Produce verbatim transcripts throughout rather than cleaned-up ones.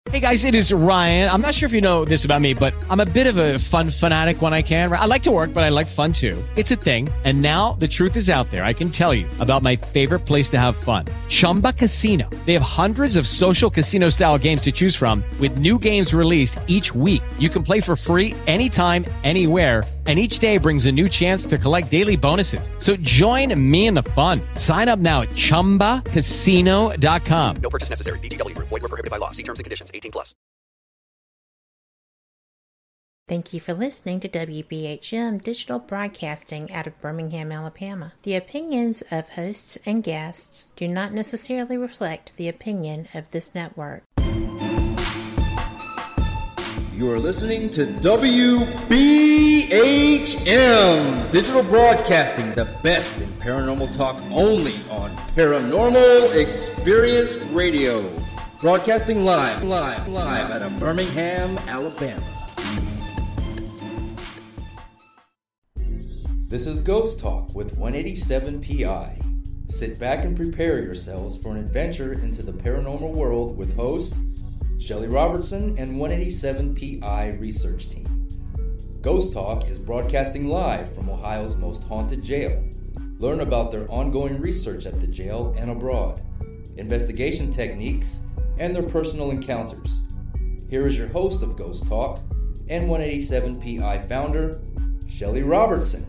Hey guys, it is Ryan. I'm not sure if you know this about me, but I'm a bit of a fun fanatic when I can. I like to work, but I like fun too. It's a thing. And now the truth is out there. I can tell you about my favorite place to have fun. Chumba Casino. They have hundreds of social casino style games to choose from with new games released each week. You can play for free anytime, anywhere. And each day brings a new chance to collect daily bonuses. So join me in the fun. Sign up now at chumba casino dot com. No purchase necessary. V G W. Void where prohibited by law. See terms and conditions. eighteen plus. Thank you for listening to W B H M Digital Broadcasting out of Birmingham, Alabama. The opinions of hosts and guests do not necessarily reflect the opinion of this network. You are listening to W B H M Digital Broadcasting, the best in paranormal talk only on Paranormal Experience Radio. Broadcasting live, live, live out of Birmingham, Alabama. This is Ghost Talk with one eighty-seven P I. Sit back and prepare yourselves for an adventure into the paranormal world with host Shelley Robertson and one eighty-seven P I research team. Ghost Talk is broadcasting live from Ohio's most haunted jail. Learn about their ongoing research at the jail and abroad, investigation techniques, and their personal encounters. Here is your host of Ghost Talk and one eighty-seven P I founder, Shelley Robertson.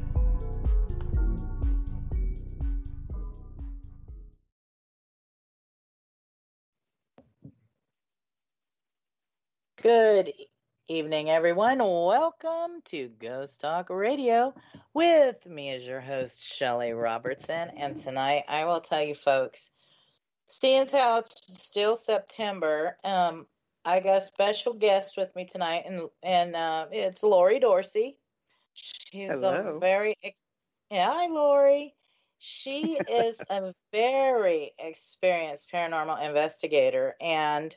Good evening, everyone. Welcome to Ghost Talk Radio with me as your host, Shelley Robertson. And tonight, I will tell you folks, seeing as how it's still September, um, I got a special guest with me tonight, and and uh, it's Lori Dorsey. She's Hello. a very, ex- yeah, hi, Lori. She is a very experienced paranormal investigator, and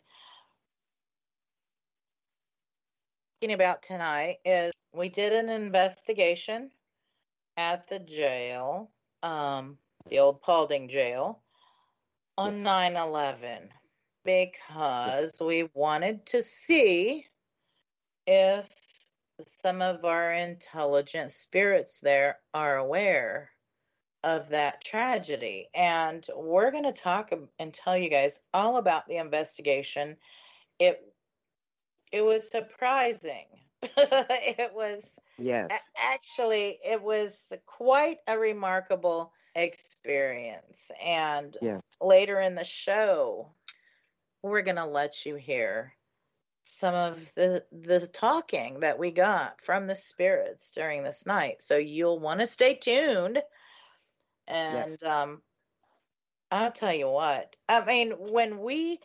about tonight is we did an investigation at the jail, um, the old Paulding jail, on nine eleven because we wanted to see if some of our intelligent spirits there are aware of that tragedy. And we're going to talk and tell you guys all about the investigation. It It was surprising. It was Yes. actually, it was quite a remarkable experience. And Yes. later in the show, we're going to let you hear some of the, the talking that we got from the spirits during this night. So you'll want to stay tuned. And Yes. um, I'll tell you what, I mean, when we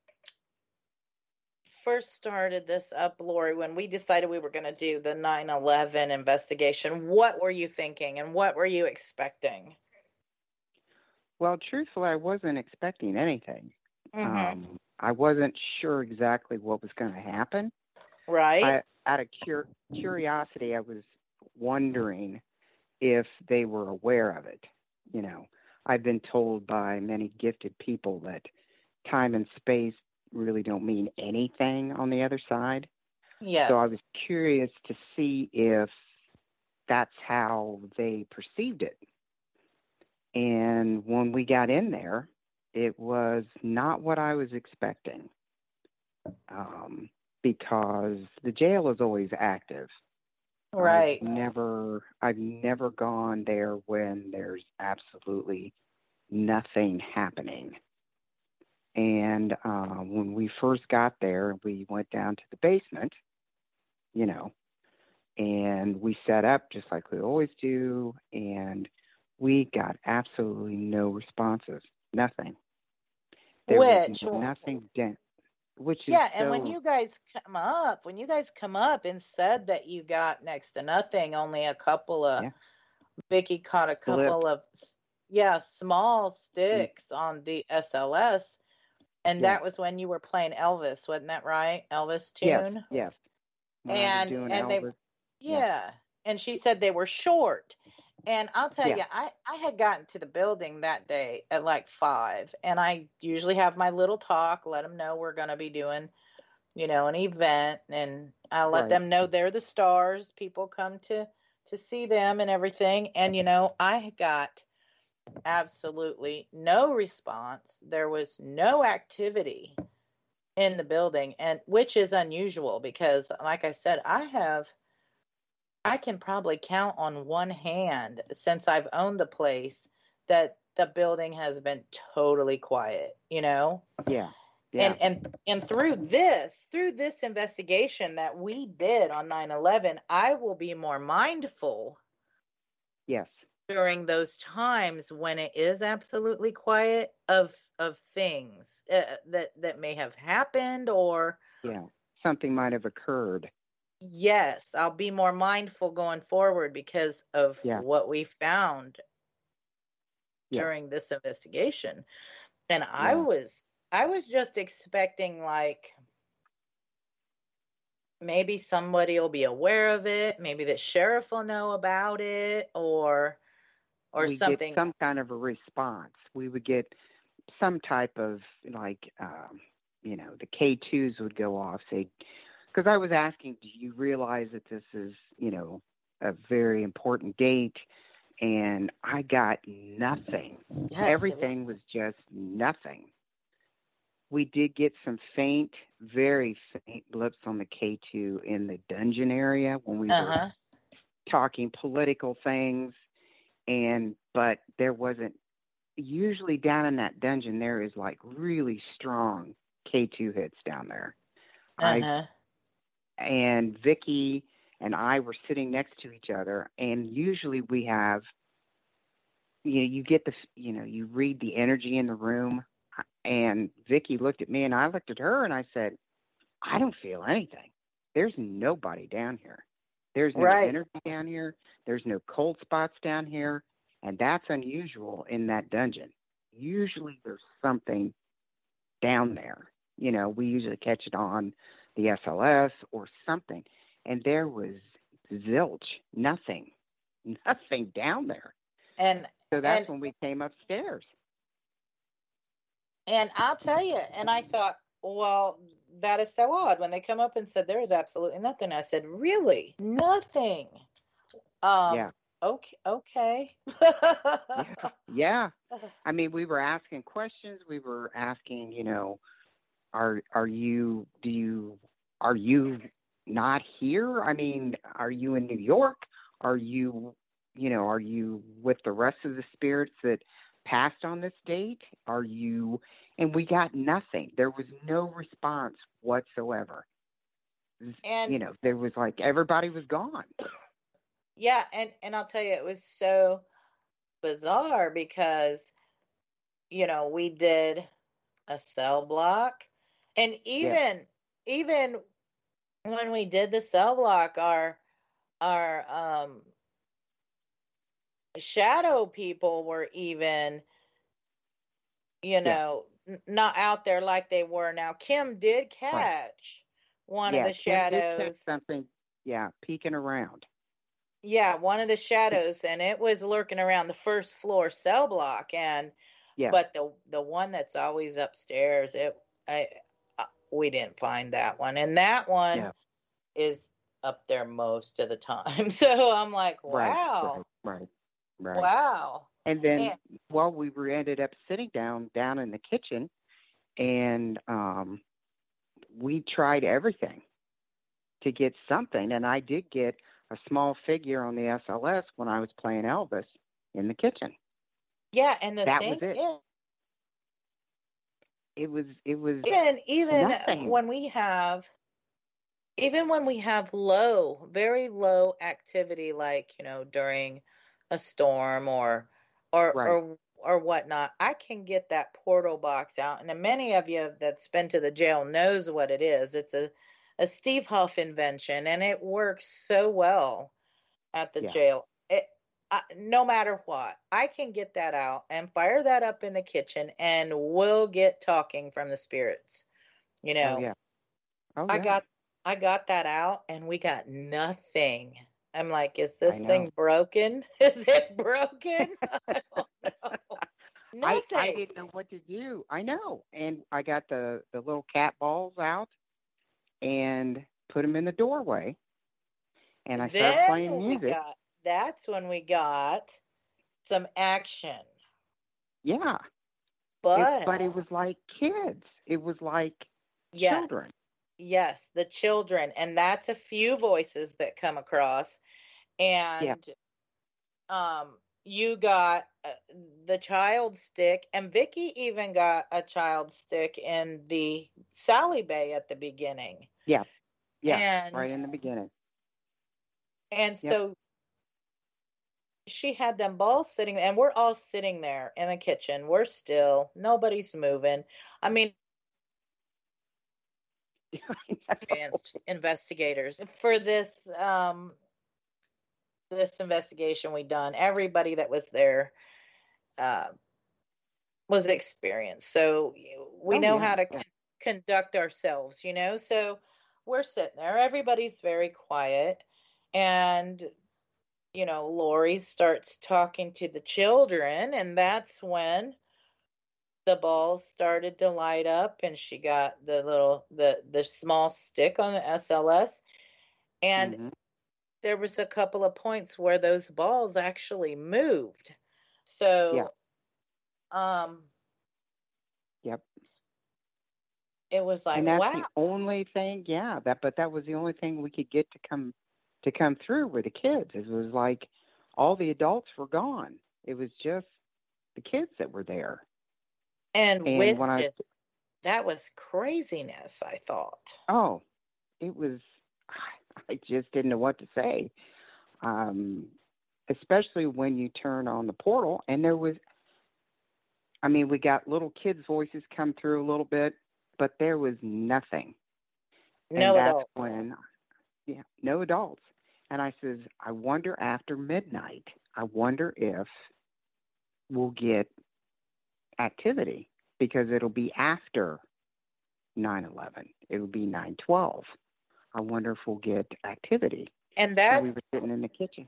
first started this up, Lori, when we decided we were going to do the nine eleven investigation, what were you thinking and what were you expecting? Well, truthfully, I wasn't expecting anything. Mm-hmm. Um, I wasn't sure exactly what was going to happen. Right. I, out of cur- curiosity, I was wondering if they were aware of it. You know, I've been told by many gifted people that time and space really don't mean anything on the other side. Yes. So I was curious to see if that's how they perceived it. And when we got in there, it was not what I was expecting. Um, because the jail is always active. Right. I've never I've never gone there when there's absolutely nothing happening. And uh, when we first got there, we went down to the basement, you know, and we set up just like we always do, and we got absolutely no responses, nothing. There Which, was nothing done. Which is yeah, and so, when you guys come up, when you guys come up and said that you got next to nothing, only a couple of, yeah. Vicky caught a couple Blip. of, yeah, small sticks mm. on the S L S. And yeah. that was when you were playing Elvis, wasn't that right? Elvis tune? Yes, yes. When and doing and Elvis, they, yeah. yeah. And she said they were short. And I'll tell yeah. you, I, I had gotten to the building that day at like five. And I usually have my little talk, let them know we're going to be doing you know, an event, and I let Right. them know they're the stars. People come to to see them and everything. And you know, I got absolutely no response. There was no activity in the building, and which is unusual because, like I said, I have I can probably count on one hand since I've owned the place that the building has been totally quiet, you know? Yeah. Yeah. And and and through this, through this investigation that we did on nine eleven, I will be more mindful Yes. during those times when it is absolutely quiet of of things uh, that that may have happened, or Yeah. Something might have occurred. yes, I'll be more mindful going forward because of Yeah. what we found Yeah. during this investigation. And I Yeah. was I was just expecting like maybe somebody will be aware of it, maybe the sheriff will know about it, or or We get something. some kind of a response. We would get some type of like, um, you know, the K twos would go off, say, because I was asking, do you realize that this is, you know, a very important date? And I got nothing. Yes, Everything it was was. just nothing. We did get some faint, very faint blips on the K two in the dungeon area when we were Uh-huh. talking political things, and but there wasn't. Usually down in that dungeon there is like really strong K two hits down there. I Uh-huh. and Vicky and I were sitting next to each other, and usually we have, you know, you get the, you know, you read the energy in the room. And Vicky looked at me, and I looked at her, and I said, I don't feel anything. There's nobody down here. There's no Right. energy down here. There's no cold spots down here. And that's unusual in that dungeon. Usually there's something down there. You know, we usually catch it on the S L S or something. And there was zilch, nothing, nothing down there. And So that's and when we came upstairs. and I'll tell you, and I thought, well, that is so odd. When they come up and said there is absolutely nothing, I said, really? Nothing. Um, Yeah. okay, okay. Yeah. Yeah. I mean, we were asking questions. We were asking, you know, are are you do you are you not here? I mean, are you in New York? Are you, you know, are you with the rest of the spirits that passed on this date? Are you? And we got nothing. There was no response whatsoever. And You know, there was like everybody was gone. yeah, and and I'll tell you, it was so bizarre because, you know, we did a cell block, and Yeah. even even when we did the cell block, our our um shadow people were even, you Yeah. know, n- not out there like they were now. Kim did Right. catch one of Yeah. the Kim did catch shadows. something. Yeah, peeking around. Yeah, one of the shadows, and it was lurking around the first floor cell block. And Yeah. but the the one that's always upstairs, it I, I we didn't find that one, and that one Yeah. is up there most of the time. So I'm like, Right. wow, Right. Right. Right. wow. And then, And well, we were ended up sitting down down in the kitchen, and um, we tried everything to get something. And I did get a small figure on the S L S when I was playing Elvis in the kitchen. yeah, and the That was thing it. is, It was it was even even nothing. when we have even when we have low, very low activity, like, you know, during a storm or or Right. or or whatnot, I can get that portal box out. And many of you that's been to the jail knows what it is. It's a a Steve Huff invention, and it works so well at the Yeah. jail. It, I, no matter what, I can get that out and fire that up in the kitchen, and we'll get talking from the spirits. You Oh know, yeah. Oh I yeah. got I got that out, and we got nothing. I'm like, is this I know. thing broken? Is it broken? I don't know. I I Nothing. didn't know what to do. I know. And I got the the little cat balls out, and put them in the doorway. And I started Then playing we music. got, that's when we got some action. Yeah. But, it, but it was like kids. It was like yes, children. Yes, the children. And that's a few voices that come across. And um, you got uh, the child stick, and Vicky even got a child stick in the Sally Bay at the beginning. Yeah. Yeah. And, right in the beginning. And Yep. so she had them balls sitting, and we're all sitting there in the kitchen. We're still, nobody's moving. I mean, advanced investigators for this um this investigation we done. Everybody that was there uh, was experienced, so we Oh, know yeah, how to yeah. con- conduct ourselves. You know, so we're sitting there. Everybody's very quiet, and you know, Lori starts talking to the children, and that's when the balls started to light up, and she got the little the the small stick on the S L S, and Mhm. there was a couple of points where those balls actually moved. So, um, Yep. it was like, And that's wow. the only thing, yeah, that but that was the only thing we could get to come to come through with the kids. It was like all the adults were gone. It was just the kids that were there. And, And witches, when I that was craziness, I thought. oh, it was I just didn't know what to say. Um, especially when you turn on the portal and there was I mean, we got little kids' voices come through a little bit, but there was nothing. No And that's adults. when, yeah, no adults. And I says, I wonder after midnight, I wonder if we'll get activity because it'll be after nine eleven. It'll be nine twelve. I wonder if we'll get activity. And And that we were sitting in the kitchen.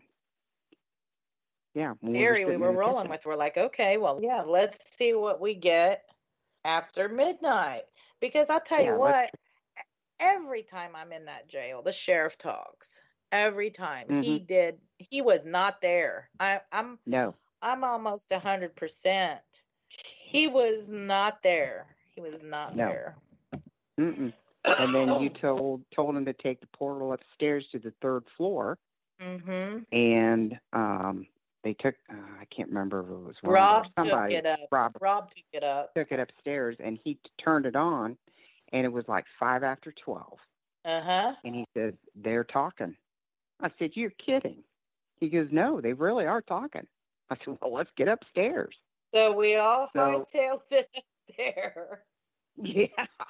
Yeah, when theory we sitting were in the rolling kitchen. with, we're like, okay, well, yeah, let's see what we get after midnight. Because I'll tell you Yeah, let's. what, every time I'm in that jail, the sheriff talks. Every time he Mhm. did, he was not there. I, I'm No. I'm almost a hundred percent. He was not there. He was not No. there. Mm-mm. And then you told told him to take the portal upstairs to the third floor, Mm-hmm. and um, they took. Uh, I can't remember if it was Rhonda Rob or somebody. took it up. Rob Rob took it up. took it upstairs, and he turned it on, and it was like five after twelve. Uh huh. And he said, "They're talking." I said, "You're kidding." He goes, "No, they really are talking." I said, "Well, let's get upstairs." So we all So hightailed it up there. yeah,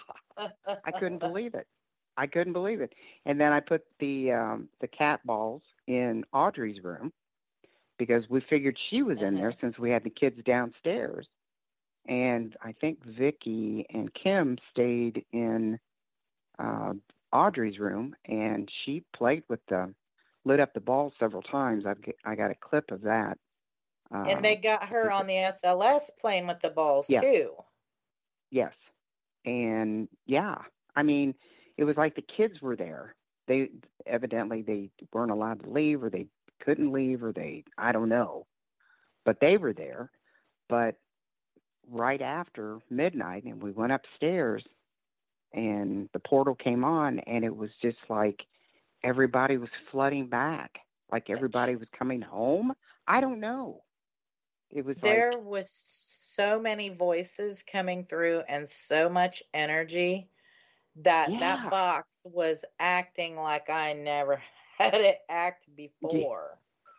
I couldn't believe it. I couldn't believe it. And then I put the um, the cat balls in Audrey's room because we figured she was in there Uh-huh. since we had the kids downstairs. And I think Vicky and Kim stayed in uh, Audrey's room, and she played with the lit up the balls several times. I've g- I got a clip of that. Uh, And they got her on the S L S playing with the balls Yeah. too. Yes. And yeah, I mean, it was like the kids were there. They evidently they weren't allowed to leave, or they couldn't leave, or they I don't know, but they were there. But right after midnight, and we went upstairs, and the portal came on, and it was just like everybody was flooding back, like everybody was coming home. I don't know. It was There like was so many voices coming through and so much energy that yeah, that box was acting like I never had it act yeah, before.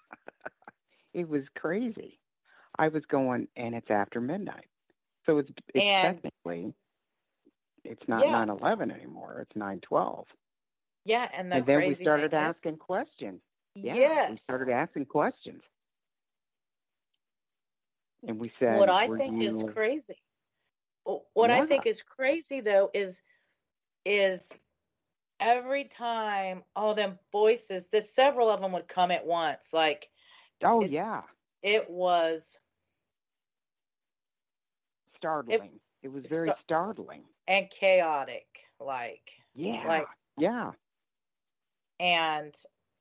it was crazy. I was going, and it's after midnight, so it's it's And technically it's not yeah, nine eleven anymore. It's nine twelve. yeah, and the And then we crazy started thing is, asking questions. Yeah, we yes, started asking questions, and we said, what I "Were think is you crazy, what I yeah, think is crazy though is is every time all them voices, the several of them would come at once. Like oh it, yeah, it was it startling. It was very sta- startling. and chaotic. Like Yeah, like Yeah. And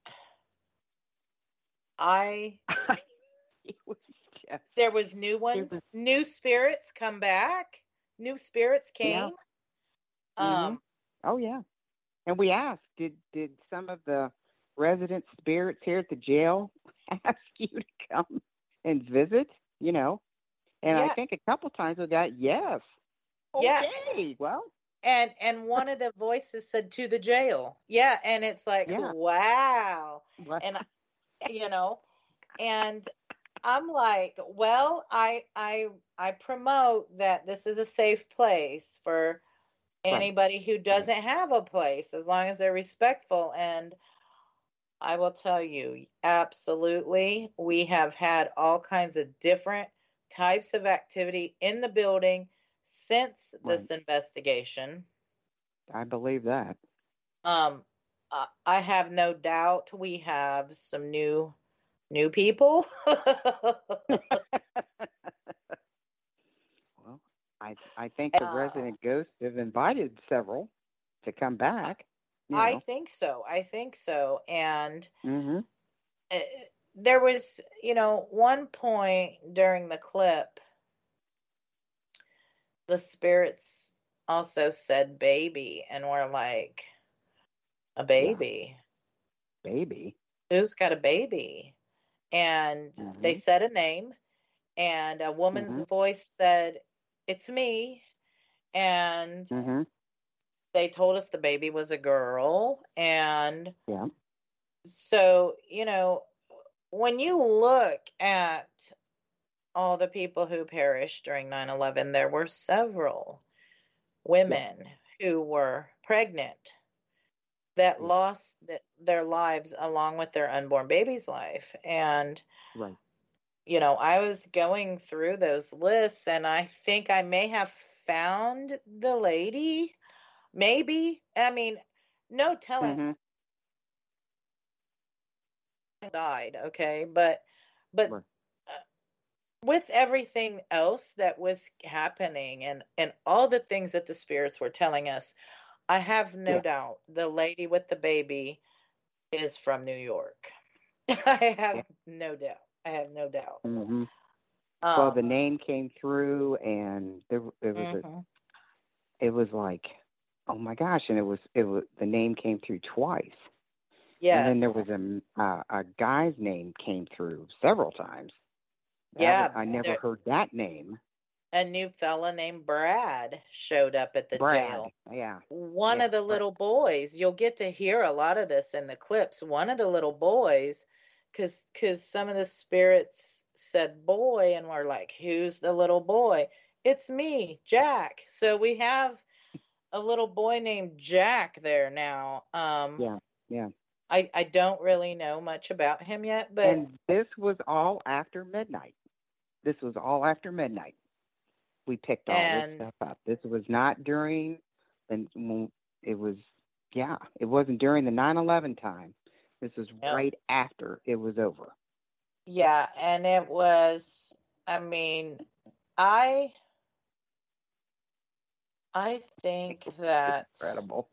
I, It was just, there was new it ones, was, new spirits come back, new spirits yeah. came. hmm Um, Oh, yeah. And we asked, did did some of the resident spirits here at the jail ask you to come and visit? You know, and I yeah, think a couple times we got yes. yeah. Okay, well, And and one of the voices said to the jail. Yeah, and it's like, yeah. wow. What? And you know, and I'm like, well, I I I promote that this is a safe place for Right, anybody who right. doesn't have a place, as long as they're respectful. And I will tell you, absolutely, we have had all kinds of different types of activity in the building since Right. this investigation. I believe that. Um, I I have no doubt we have some new new people. Well, I I think the uh, resident ghosts have invited several to come back. You I know. think so. I think so. And Mm-hmm. uh, there was, you know, one point during the clip, the spirits also said baby, and we're like, a Yeah. baby? Baby. Who's got a baby? And they Mm-hmm. said a name, and a woman's Mm-hmm. voice said, it's me. And Mm-hmm. they told us the baby was a girl. And Yeah. so, you know, when you look at all the people who perished during nine eleven, there were several Yeah. women who were pregnant that Yeah. lost th- their lives along with their unborn baby's life. And, Right. you know, I was going through those lists, and I think I may have found the lady. Maybe. I mean, no telling Mm-hmm. who died, okay? But, but Right. uh, with everything else that was happening, and and all the things that the spirits were telling us, I have no Yeah. doubt the lady with the baby is from New York. I Yeah. have no doubt. I have no doubt. Mm-hmm. Well, the Um, name came through, and there it was a mhm. it was like, oh my gosh, and it was it was the name came through twice, and then there Yes. was a uh, a guy's name came through several times. That was Yeah, I never there, heard that name. a new fella named Brad showed up at the Brad. jail. Yeah. One Yeah. of the Brad. little boys, you'll get to hear a lot of this in the clips. One of the little boys, because because some of the spirits said boy, and we're like, who's the little boy? It's me, Jack. So we have a little boy named Jack there now. Um, Yeah. Yeah. I I don't really know much about him yet, but And this was all after midnight. This was all after midnight. We picked all this and stuff up. This was not during, and it was, yeah, it wasn't during the nine eleven time. This was no, right after it was over. yeah, and it was. I mean, I I think that. Incredible.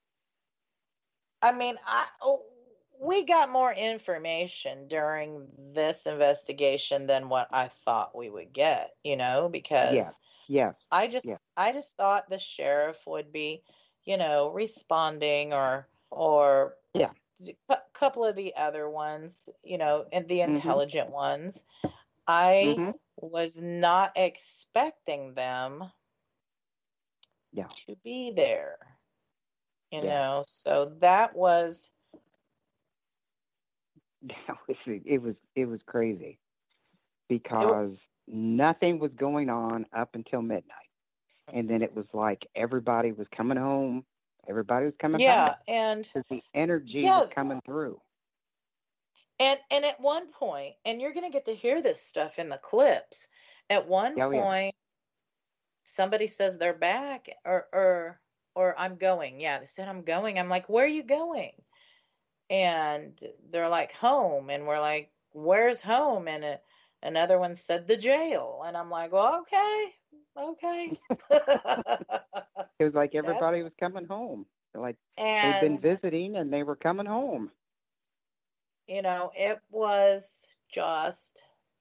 I mean, I oh, we got more information during this investigation than what I thought we would get, you know, Yes, because yes, I just yes. I just thought the sheriff would be, you know, responding, or or Yeah. a couple of the other ones, you know, and the Mhm. intelligent ones. I Mhm. was not expecting them Yeah. to be there, you Yeah. know. So that was That was it was it was crazy it, because nothing was going on up until midnight. And then it was like everybody was coming home. Everybody was coming back yeah, and because the energy was yeah, coming through. and and at one point, and you're going to get to hear this stuff in the clips. At one Oh yeah. point, somebody says they're back, or or or I'm going. Yeah, they said I'm going. I'm like, where are you going? And they're like, home. And we're like, where's home? And a, another one said the jail. And I'm like, well, okay, okay. It was like That's everybody was coming home. Like And, they'd been visiting and they were coming home. You know, it was just,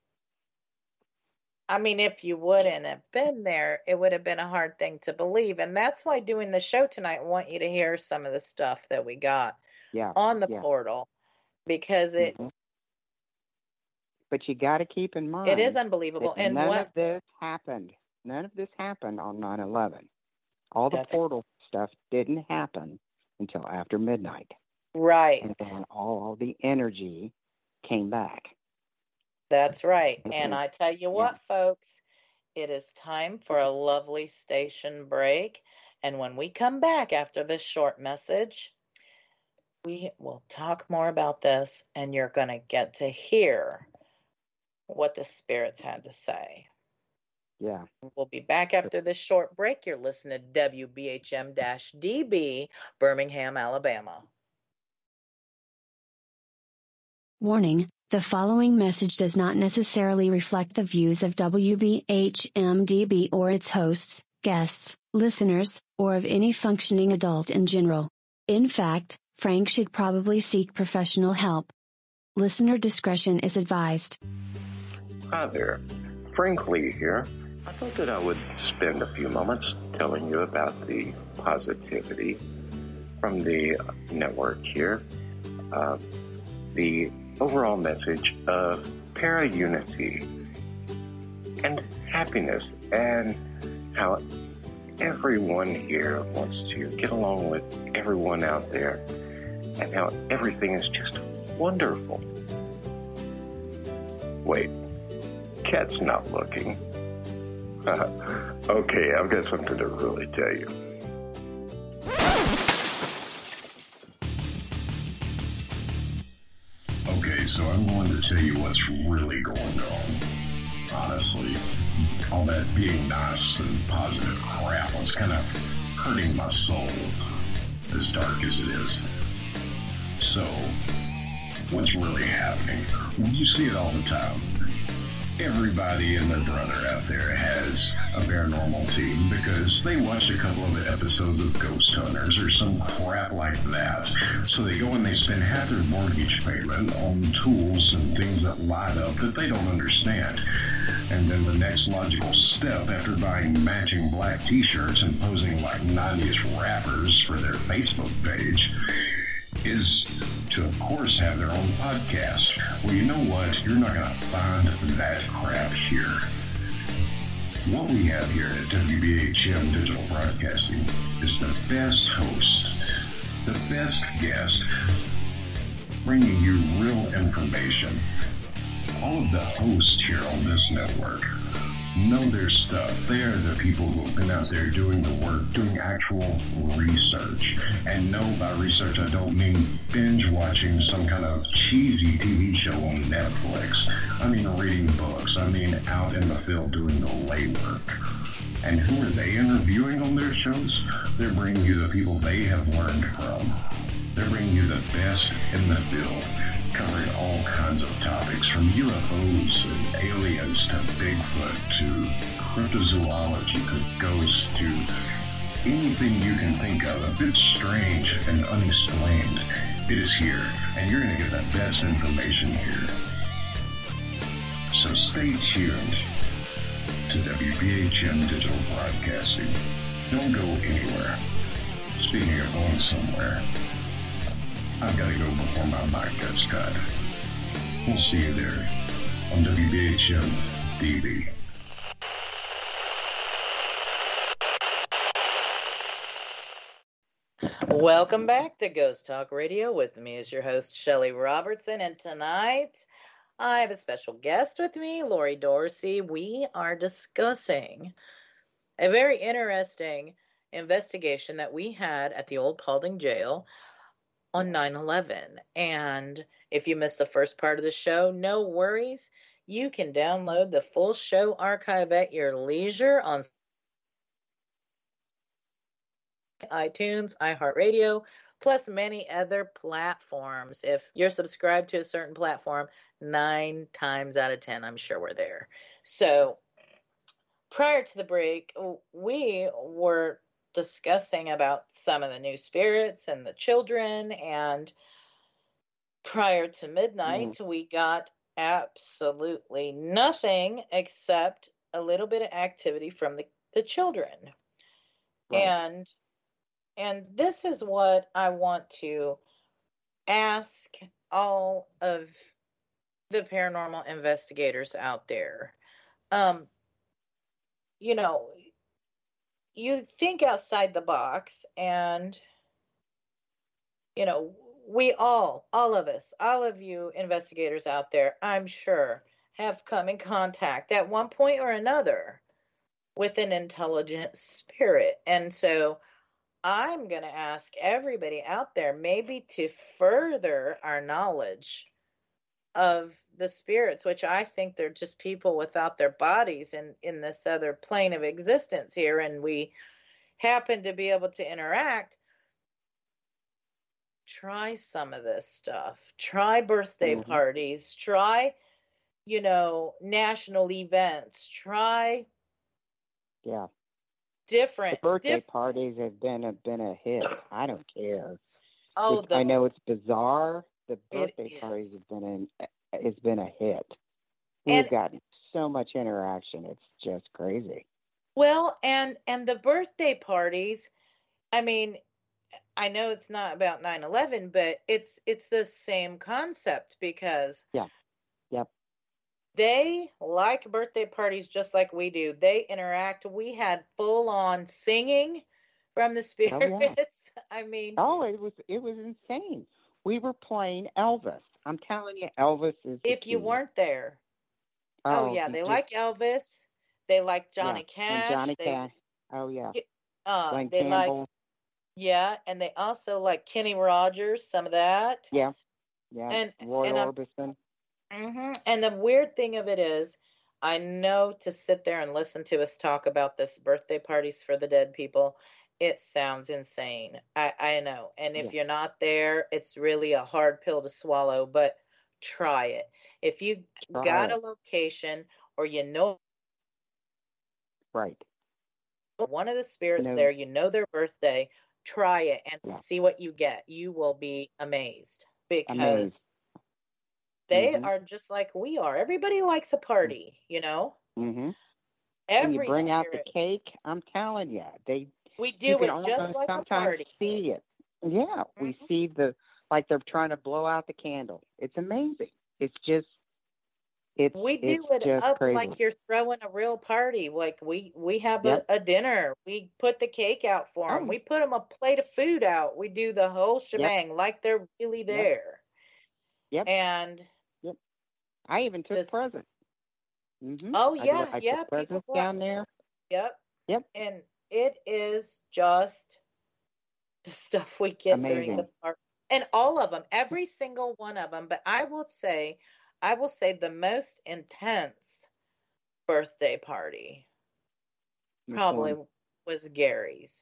I mean, if you wouldn't have been there, it would have been a hard thing to believe. And that's why doing the show tonight, I want you to hear some of the stuff that we got yeah, on the yeah. portal, because it mm-hmm. But you got to keep in mind, it is unbelievable. that And none what of this happened. None of this happened on nine eleven. All the That's portal stuff didn't happen until after midnight. right. And then all the energy came back. That's right. And Mhm. I tell you what, folks, it is time for a lovely station break. And when we come back after this short message, we will talk more about this, and you're going to get to hear what the spirits had to say. Yeah. We'll be back after this short break. You're listening to W B H M D B, Birmingham, Alabama. Warning, the following message does not necessarily reflect the views of W B H M D B or its hosts, guests, listeners, or of any functioning adult in general. In fact, Frank should probably seek professional help. Listener discretion is advised. Hi there, Frank Lee here. I thought that I would spend a few moments telling you about the positivity from the network here. Uh, the overall message of para-unity and happiness, and how everyone here wants to get along with everyone out there, and how everything is just wonderful. Wait, Cat's not looking. Okay, I've got something to really tell you. Okay, so I'm going to tell you what's really going on. Honestly, all that being nice and positive crap was kind of hurting my soul, as dark as it is. So, what's really happening? Well, you see it all the time. Everybody and their brother out there has a paranormal team because they watched a couple of episodes of Ghost Hunters or some crap like that. So they go and they spend half their mortgage payment on tools and things that light up that they don't understand. And then the next logical step, after buying matching black t-shirts and posing like nineties rappers for their Facebook page, is to, of course, have their own podcast. Well, you know what? You're not going to find that crap here. What we have here at W B H M Digital Broadcasting is the best host, the best guest, bringing you real information. All of the hosts here on this network know their stuff. They are the people who have been out there doing the work, doing actual research. And no, by research, I don't mean binge watching some kind of cheesy T V show on Netflix. I mean reading books. I mean out in the field doing the legwork. And who are they interviewing on their shows? They're bringing you the people they have learned from. They're bringing you the best in the field, covering all kinds of topics, from U F Os and aliens to Bigfoot to cryptozoology to ghosts to anything you can think of, a bit strange and unexplained. It is here, and you're going to get the best information here. So stay tuned to W B H M Digital Broadcasting. Don't go anywhere. Speaking of going somewhere, I've got to go before my mic gets cut. We'll see you there on W B H M D B. Welcome back to Ghost Talk Radio with me as your host, Shelley Robertson. And tonight, I have a special guest with me, Lori Dorsey. We are discussing a very interesting investigation that we had at the old Paulding Jail on nine eleven. And if you missed the first part of the show, no worries. You can download the full show archive at your leisure on iTunes, iHeartRadio, plus many other platforms. If you're subscribed to a certain platform, nine times out of ten, I'm sure we're there. So prior to the break, we were discussing about some of the new spirits and the children, and prior to midnight, Mm. we got absolutely nothing except a little bit of activity from the, the children. Right. And and this is what I want to ask all of the paranormal investigators out there. Um, you know, you think outside the box, and, you know, we all, all of us, all of you investigators out there, I'm sure, have come in contact at one point or another with an intelligent spirit. And so I'm going to ask everybody out there maybe to further our knowledge of the spirits, which I think they're just people without their bodies in, in this other plane of existence here, and we happen to be able to interact. Try some of this stuff. Try birthday Mhm. parties. Try, you know, national events. Try Yeah. different. The birthday diff- parties have been a been a hit. I don't care. oh, It's, the, I know it's bizarre. The it birthday parties is. have been an has been a hit. We've And gotten so much interaction. It's just crazy. well, and and the birthday parties, I mean, I know it's not about nine eleven, but it's it's the same concept, because Yeah. Yep. they like birthday parties just like we do. They interact. We had full on singing from the Oh yeah. spirits. I mean, Oh, it was it was insane. We were playing Elvis. I'm telling you, Elvis is the if you key. weren't there, oh Oh, yeah, you they just like Elvis. They like yeah. Johnny And Cash. Johnny They Cash. Oh yeah. uh Glenn they like Campbell. yeah, and they also like Kenny Rogers, some of that. Yeah. Yeah. And Roy and I'm Orbison. hmm And the weird thing of it is, I know to sit there and listen to us talk about this birthday parties for the dead people, it sounds insane. I, I know. And if Yeah. you're not there, it's really a hard pill to swallow, but try it. If you Try got a it. location, or you know Right. one of the You spirits know. there, you know their birthday, try it and Yeah. see what you get. You will be amazed, Amazed. because they Mhm. are just like we are. Everybody likes a party, you know? Mhm. And you Every bring out the spirit. cake. I'm telling you, they We you do can it just almost like a sometimes party. see it. Yeah, we hmm see the like they're trying to blow out the candle. It's amazing. It's just it's We it's do it just up crazy. like you're throwing a real party. Like we we have a, Yep. a dinner. We put the cake out for them. Oh. We put them a plate of food out. We do the whole Yep. shebang like they're really Yep. there. Yep. And Yep. I even took this. presents. Mhm. Oh I yeah, I yeah. took People presents brought. down there. Yep. Yep. And it is just the stuff we get during the Amazing. party, and all of them, every single one of them. But I will say, I will say the most intense birthday party Which probably one? was Gary's.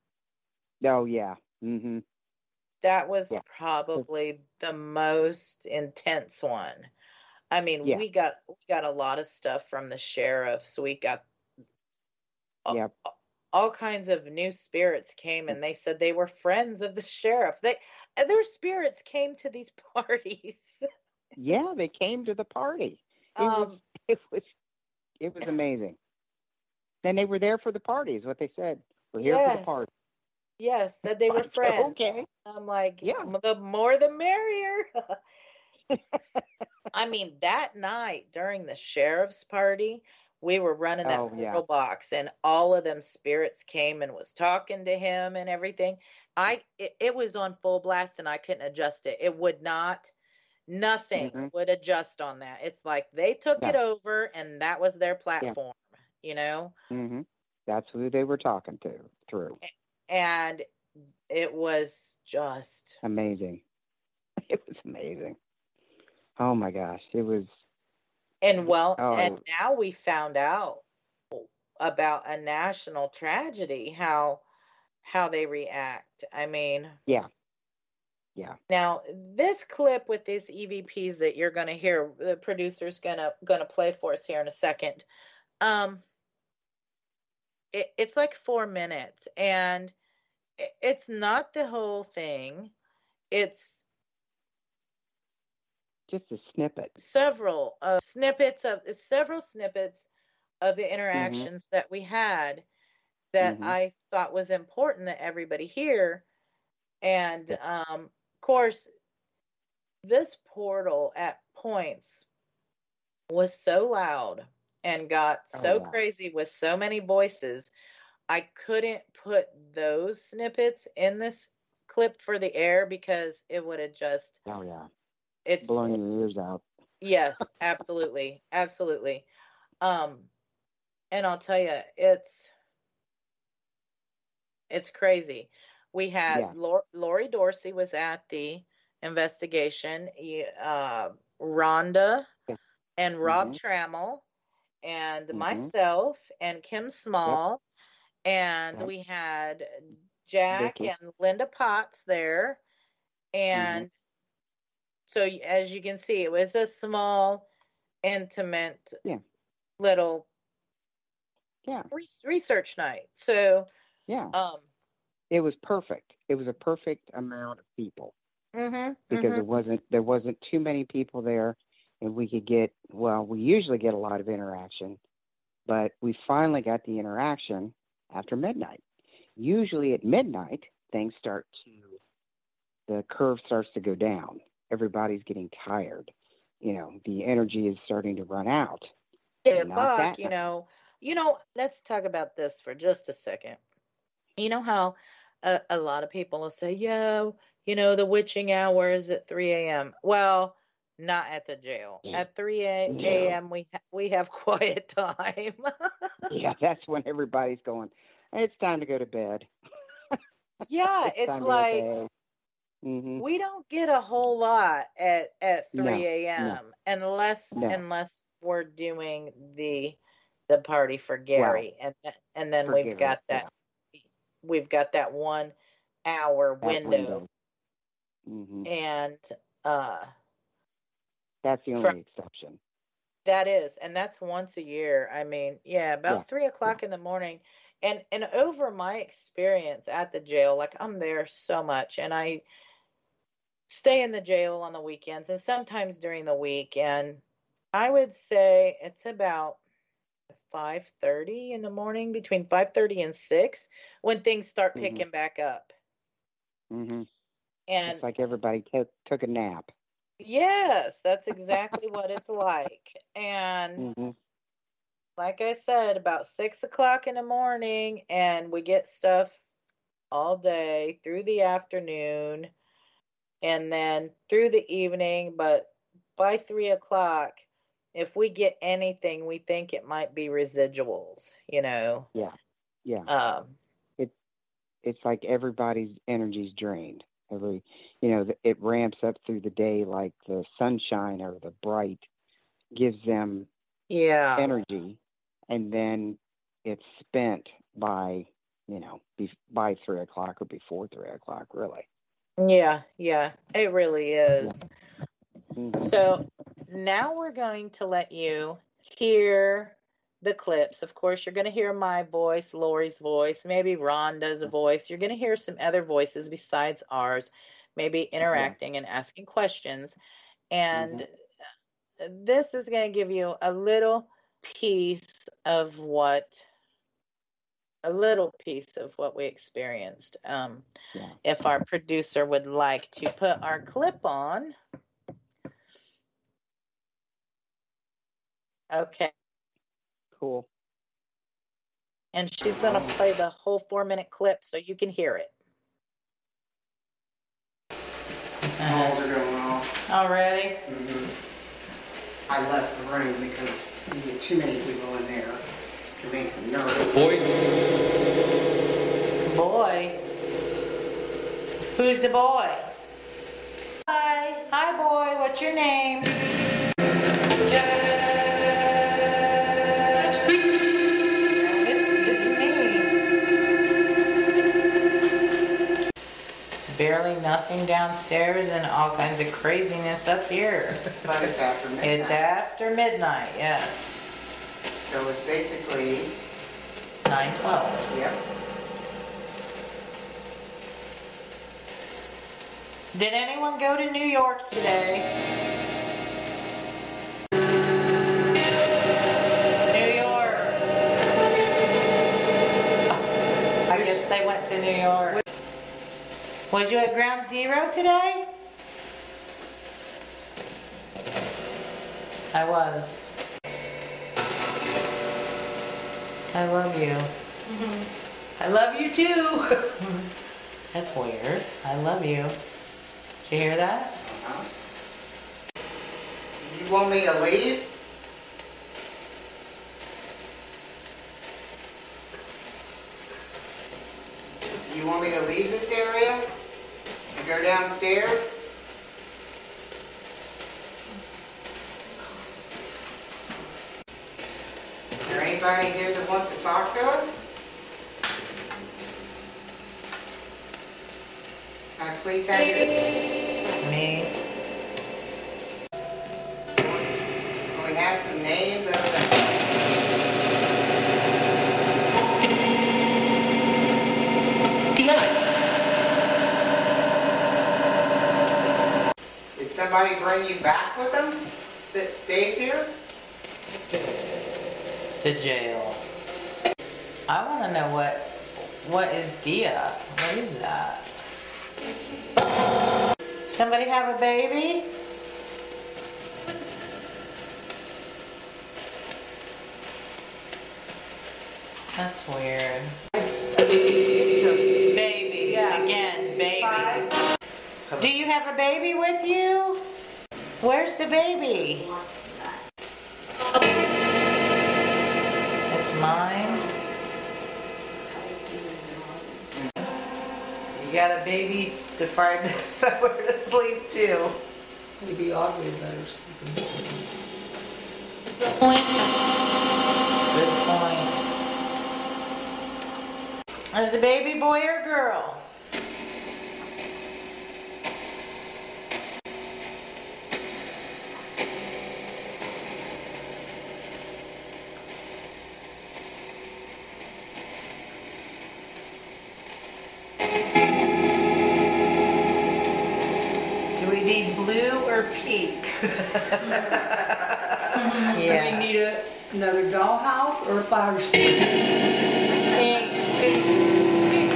Oh yeah. Mhm. That was Yeah. probably the most intense one. I mean, Yeah. we got we got a lot of stuff from the sheriffs. We got all, Yep. all kinds of new spirits came, and they said they were friends of the sheriff. They and their spirits came to these parties. Yeah, they came to the party. It was um, it was it was amazing. And they were there for the party, is what they said. We're here for the yes, party. yes, said they were Like, friends. okay. I'm like, Yeah. the more the merrier. I mean, that night during the sheriff's party, we were running that Oh yeah. portal box, and all of them spirits came and was talking to him and everything. I it, it was on full blast, and I couldn't adjust it. It would not. Nothing Mhm. would adjust on that. It's like they took it Yeah. over, and that was their Yeah. platform, you know? Mhm. That's who they were talking to through. And it was just Amazing. It was amazing. Oh my gosh. It was and well, oh and now we found out about a national tragedy, how how they react. I mean, yeah. Yeah. now this clip with these E V Ps that you're going to hear, the producer's going to going to play for us here in a second. Um, it, it's like four minutes, and it, it's not the whole thing. It's just a snippet. Several uh, snippets of several snippets of the Mm-hmm. interactions that we had that Mm-hmm. I thought was important that everybody hear. And um, of course, this portal at points was so loud and got Oh, so yeah. crazy with so many voices. I couldn't put those snippets in this clip for the air because it would have just, Oh, yeah. it's, Blowing your ears out. yes, absolutely. Absolutely. Um, and I'll tell you, it's, it's crazy. We had Yeah. Lor- Lori Dorsey was at the investigation, y- uh, Rhonda Yeah. and Rob Mm-hmm. Trammell and Mm-hmm. myself and Kim Yep. Small, and Yep. we had Jack Vicky. and Linda Potts there. Mm-hmm. And so y- as you can see, it was a small, intimate Yeah. little Yeah. re- research night. So, Yeah. um, It was perfect. It was a perfect amount of people mhm, because mhm. there wasn't there wasn't too many people there, and we could get well. We usually get a lot of interaction, but we finally got the interaction after midnight. Usually at midnight, things start to the curve starts to go down. Everybody's getting tired. You know, the energy is starting to run out. Eight Not o'clock, that you night. know, you know, let's talk about this for just a second. You know how a, a lot of people will say, yeah, you know, the witching hour is at three a.m. Well, not at the jail. Yeah. At three No. a.m. we ha- we have quiet time. Yeah, that's when everybody's going, it's time to go to bed. Yeah, It's it's time to like go to bed. Mm-hmm. we don't get a whole lot at at No, three no, a.m. unless no. unless we're doing the the party for Well, Gary, and th- and then for we've Gary, got yeah, that we've got that one hour that window, window. Mm-hmm. and uh That's the from only exception. that is, and that's once a year. I mean, yeah, about Yeah, three yeah. o'clock in the morning. And and over my experience at the jail, like I'm there so much, and I stay in the jail on the weekends and sometimes during the week, and I would say it's about five thirty in the morning, between five thirty and six, when things start Mm-hmm. picking back up. Mm-hmm. And It's like everybody took took a nap. yes, that's exactly what it's like. And Mm-hmm. like I said, about six o'clock in the morning, and we get stuff all day through the afternoon and then through the evening. But by three o'clock, if we get anything, we think it might be residuals, you know. Yeah, yeah. Um, It it's like everybody's energy's drained. Every you know, th- it ramps up through the day like the sunshine or the bright gives them yeah. energy, and then it's spent by you know be, by three o'clock or before three o'clock, really. Yeah, yeah, it really is. Mm-hmm. So now we're going to let you hear the clips. Of course, you're going to hear my voice, Lori's voice, maybe Rhonda's voice. You're going to hear some other voices besides ours, maybe interacting and asking questions. And Mm-hmm. this is going to give you a little piece of what a little piece of what we experienced. Um, Yeah. if our producer would like to put our clip on. Okay. Cool. And she's going to play the whole four minute clip so you can hear it. Balls are going off. Already? Mm-hmm. I left the room because you get too many people in there. It makes them nervous. Boy. Who's the boy? Hi. Hi, boy. What's your name? It's, it's me. Barely nothing downstairs and all kinds of craziness up here. But it's after midnight. It's after midnight, yes. So it's basically nine twelve. Yep. Did anyone go to New York today? New York. I guess they went to New York. Was you at Ground Zero today? I was. I love you. Mm-hmm. I love you too. That's weird. I love you. Did you hear that? Uh-huh. Do you want me to leave? Do you want me to leave this area and go downstairs? Is there anybody here that wants to talk to us? Can I please have your... Me. Can we have some names other than... Did somebody bring you back with them that stays here? To jail. I want to know what what is Dia? What is that? Somebody have a baby? That's weird. Baby. Yeah. Again, baby. Five. Do you have a baby with you? Where's the baby? It's mine. You got a baby to find somewhere to sleep too. It'd be odd if better sleeping. Good point. Good point. Is the baby boy or girl? Blue or pink? Yeah. Do we need a, another dollhouse or a fire station? Pink. Pink. Pink.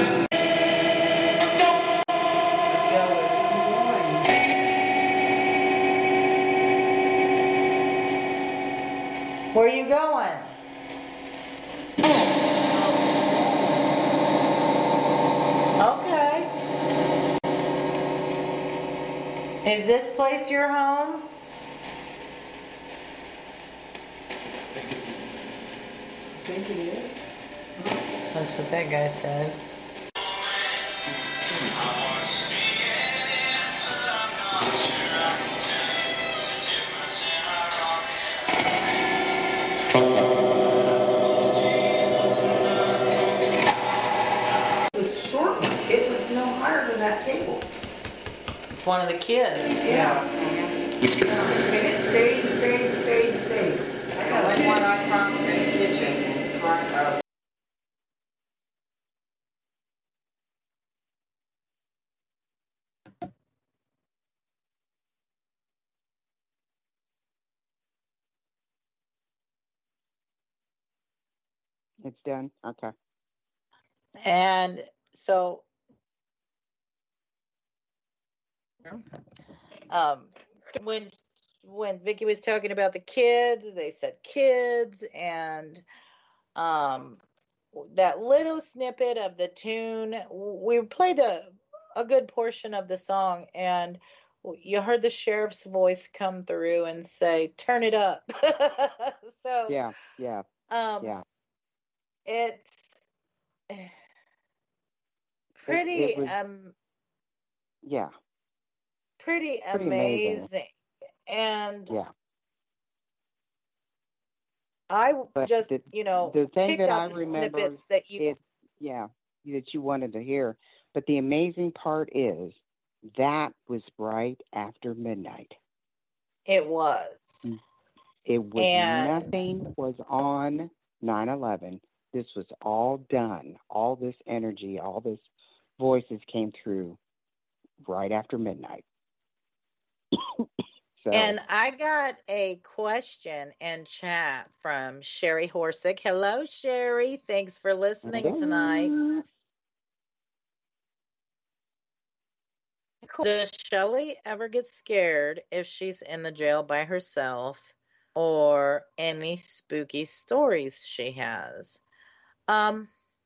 Where are you going? Okay. Is this place your home? I think it is. That's what that guy said. It was a short one. It was no higher than that table. It's one of the kids. Yeah. And it stayed, stayed, stayed, stayed. I got like one I promise in the kitchen in front of. It's done? Okay. And so, um, when when Vicky was talking about the kids, they said kids, and um, that little snippet of the tune, we played a a good portion of the song, and you heard the sheriff's voice come through and say, "Turn it up." So yeah, yeah, um, yeah. It's pretty, it, it was, um, yeah, pretty, pretty amazing. amazing. And yeah. I But just, the, you know, the thing picked that out I the remember snippets that you, is, yeah, that you wanted to hear. But the amazing part is that was right after midnight. it was. It was And nothing was on nine eleven this was all done. All this energy, all this voices came through right after midnight. So, And I got a question in chat from Sherry Horsick. Hello, Sherry. Thanks for listening tonight. Does Shelley ever get scared if she's in the jail by herself, or any spooky stories she has? Um,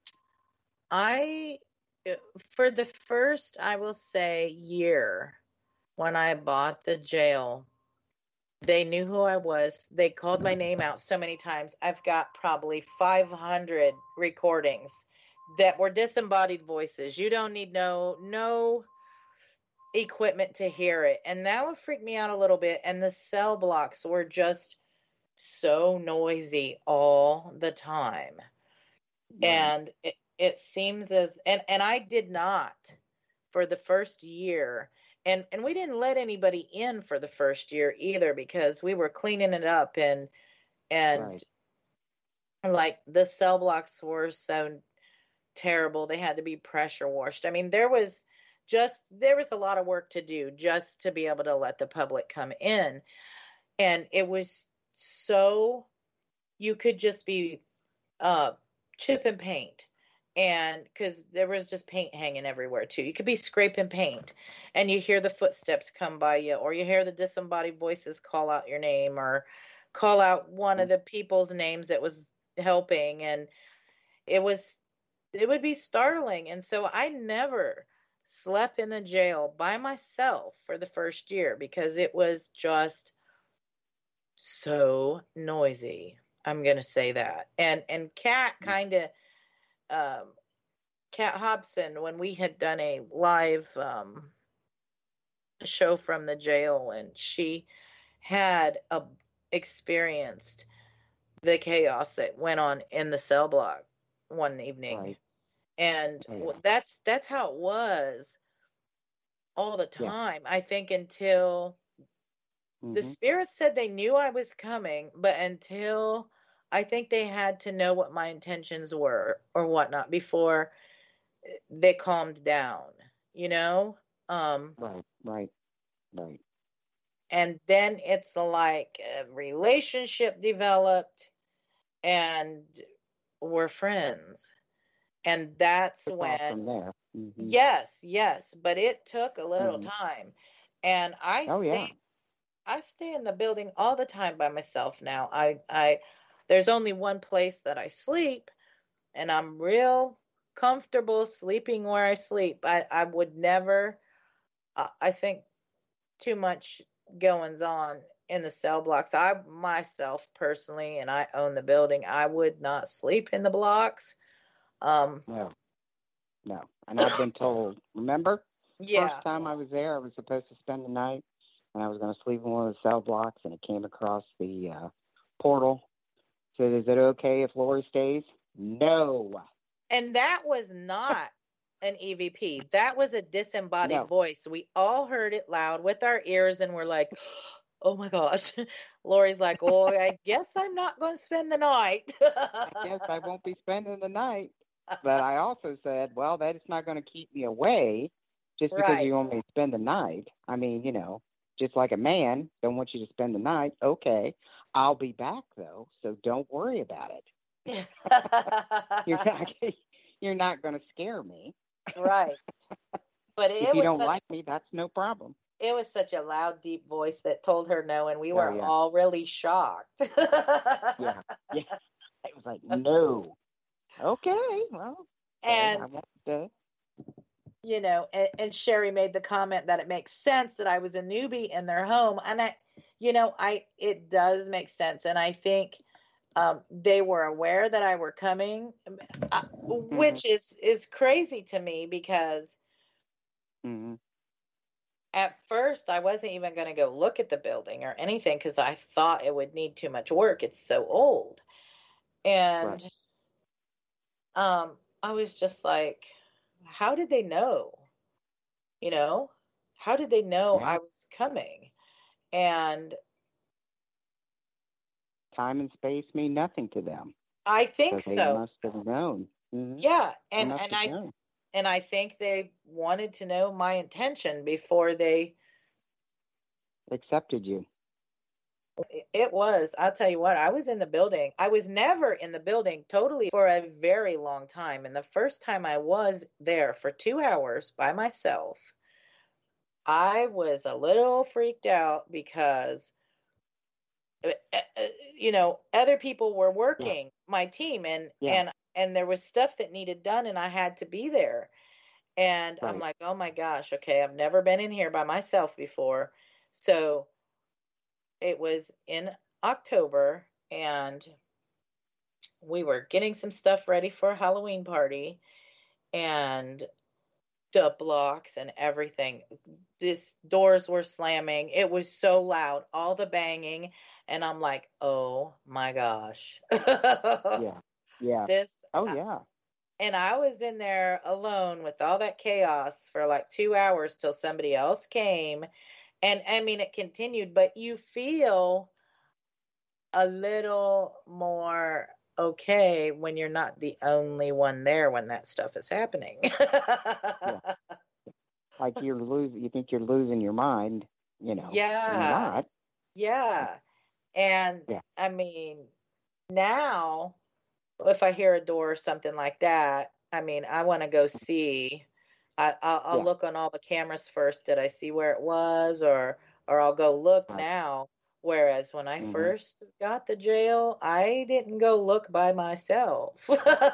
I, for the first, I will say, year when I bought the jail, they knew who I was. They called my name out so many times. I've got probably five hundred recordings that were disembodied voices. You don't need no, no equipment to hear it. And that would freak me out a little bit. And the cell blocks were just so noisy all the time. Right. And it, it seems as, and, and I did not for the first year. And and we didn't let anybody in for the first year either, because we were cleaning it up, and and right. like the cell blocks were so terrible. They had to be pressure washed. I mean, there was just there was a lot of work to do just to be able to let the public come in. And it was so, you could just be uh, chip and paint. And because there was just paint hanging everywhere too. You could be scraping paint and you hear the footsteps come by you, or you hear the disembodied voices call out your name, or call out one of the people's names that was helping. And it was, it would be startling. And so I never slept in the jail by myself for the first year, because it was just so noisy. I'm going to say that. And, and Kat kind of, um, Kat Hobson, when we had done a live um, show from the jail, and she had uh, experienced the chaos that went on in the cell block one evening. Right. And yeah. that's that's how it was all the time. Yeah. I think until mm-hmm. the spirits said they knew I was coming, but until I think they had to know what my intentions were or whatnot before they calmed down, you know? Um, right, right, right. And then it's like a relationship developed, and we're friends. And that's it's when, from there. Mm-hmm. yes, yes, but it took a little mm-hmm. time. And I oh, stay, yeah. I stay in the building all the time by myself now. I, I, There's only one place that I sleep, and I'm real comfortable sleeping where I sleep. I, I would never, uh, I think, too much goings on in the cell blocks. I myself personally, and I own the building, I would not sleep in the blocks. Um, no, no. And I've been told, remember? Yeah. First time I was there, I was supposed to spend the night, and I was going to sleep in one of the cell blocks, and it came across the uh, portal. Said, is it okay if Lori stays? No. And that was not an E V P. That was a disembodied no. voice. We all heard it loud with our ears, and we're like, oh my gosh. Lori's like, oh, I guess I'm not going to spend the night. I guess I won't be spending the night. But I also said, well, that is not going to keep me away just because right. you want me to spend the night. I mean, you know, just like a man, don't want you to spend the night. Okay. I'll be back, though, so don't worry about it. you're not, you're not going to scare me. Right. But it if you was don't such, like me, that's no problem. It was such a loud, deep voice that told her no, and we were oh, yeah. all really shocked. yeah, yeah. It was like, no. Okay, well, and I won't stay. You know, and, and Sherry made the comment that it makes sense that I was a newbie in their home, and I, you know, I it does make sense, and I think um, they were aware that I were coming, uh, mm-hmm. which is is crazy to me, because mm-hmm. at first I wasn't even going to go look at the building or anything, because I thought it would need too much work. It's so old, and. Right. Um, I was just like, how did they know? You know, how did they know yeah. I was coming? And time and space mean nothing to them. I think so. They so. must have known. Mm-hmm. Yeah, and They must and have I known. and I think they wanted to know my intention before they Accepted you. It was. I'll tell you what, I was in the building. I was never in the building totally for a very long time. And the first time I was there for two hours by myself, I was a little freaked out because, uh, uh, you know, other people were working, yeah. my team, and, yeah. and, and there was stuff that needed done and I had to be there. And right. I'm like, oh my gosh, okay, I've never been in here by myself before. So it was in October, and we were getting some stuff ready for a Halloween party, and the blocks and everything, these doors were slamming. It was so loud, all the banging, and I'm like, oh my gosh. yeah, yeah. This. Oh yeah. And I was in there alone with all that chaos for like two hours till somebody else came, and I mean it continued, but you feel a little more okay when you're not the only one there when that stuff is happening. yeah. Like you're losing, you think you're losing your mind, you know. Yeah. You're not. Yeah. And yeah. I mean, now if I hear a door or something like that, I mean, I want to go see. I, I'll, I'll yeah. look on all the cameras first. Did I see where it was, or or I'll go look right. now. Whereas when I mm-hmm. first got the jail, I didn't go look by myself.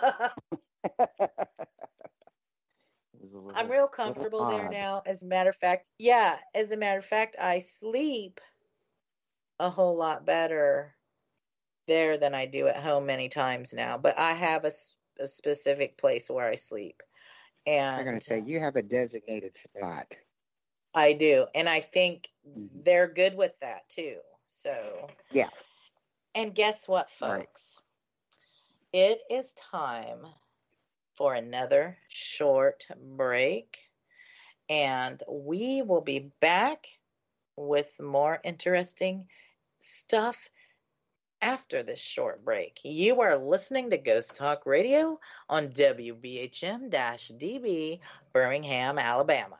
I'm real comfortable there now. As a matter of fact, yeah, as a matter of fact, I sleep a whole lot better there than I do at home many times now. But I have a, a specific place where I sleep. And I'm going to say, you have a designated spot. I do. And I think mm-hmm. they're good with that too. So, yeah. And guess what, folks? Right. It is time for another short break. And we will be back with more interesting stuff after this short break. You are listening to Ghost Talk Radio on W B H M D B, Birmingham, Alabama.